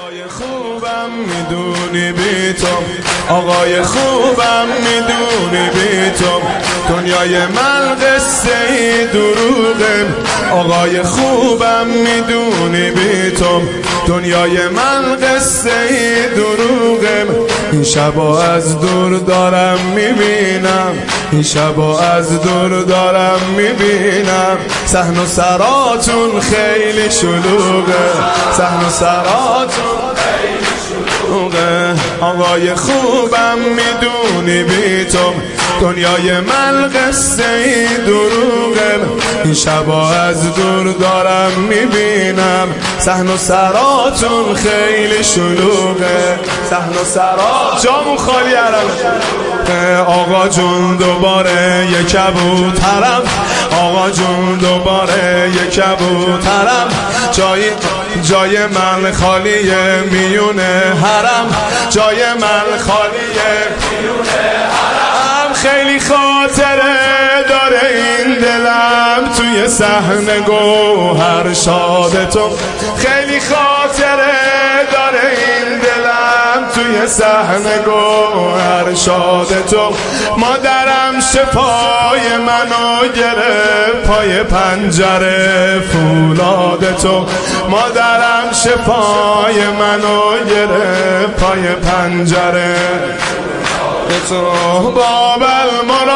آقای خوبم میدونی بی تو، آقای خوبم میدونی بی تو، دنیای من قصه ای دروغه. آقای خوبم میدونی بی تو، دنیای من قصه ای دروغه. این شبا از دور دارم میبینم، این شبا از دور دارم میبینم، صحن و سراتون خیلی شلوغه، صحن و سراتون خیلی شلوغه. آقای خوبم میدونی بی تو، دنیای من قصه ای دروغه. این شبا از دور دارم میبینم، صحن و سراتون خیلی شلوغه، صحن و سرات جامون خالی عربه. آقا جون دوباره یک کبوترم، آقا جون دوباره یک کبوترم، جای من خالیه میونه حرم، جای من خالیه میونه حرم. خیلی خاطره داره این دلم توی صحن گوهر شاد تو، خیلی خاطره داره این دلم توی صحن گوهر شاد تو. مادرم شفای منو گرفت پای پنجره فولاد تو، مادرم شفای منو گرفت پای پنجره تو. باب المراد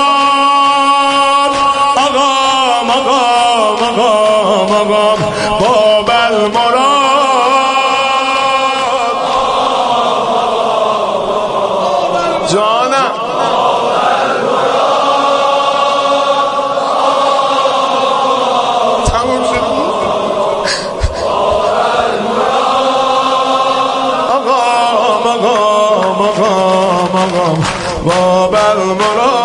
آقا مقام آقا مقام، باب المراد جانم، تموم شد. آقا مقام آقا مقام، باب المراد.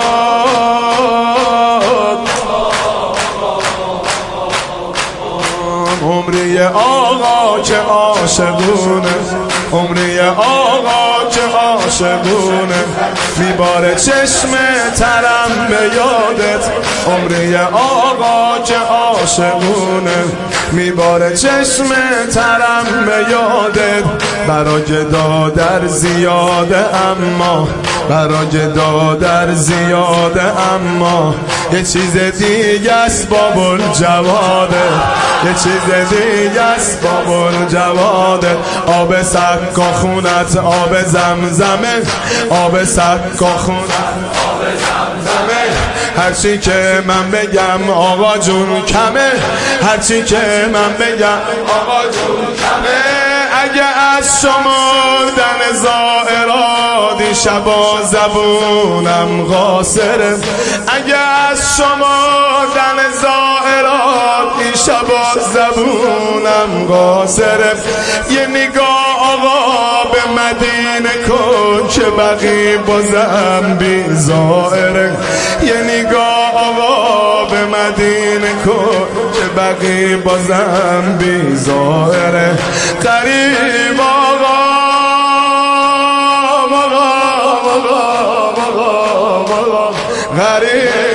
عمری آقا که عاشقونه، عمری آقا که عاشقونه، میباره چشم ترم به یادت. عمری آقا که عاشقونه، میباره چشم ترم به یادت. برای دادر زیاده اما، برای دادر زیاده اما، یه چیز دیگه است بابل جواده، یه چیز دیگه است بابل جواده. آب سکا خونت آب زمزمه، آب سکا خونت آب زمزمه. هرچی که من بگم آقا جون کمه، هرچی که من بگم آقا جون کمه. اگه از شمردن زائرات این شبا زبونم قاصره، اگه از شمردن زائرات این شبا زبونم قاصره. یه نگاه آقا به مدینه کن که بقی بازم بی زائره، یه نگاه آقا به مدینه کن که بقی بازم بی زائره. قریب آقا آقا آقا آقا آقا غریب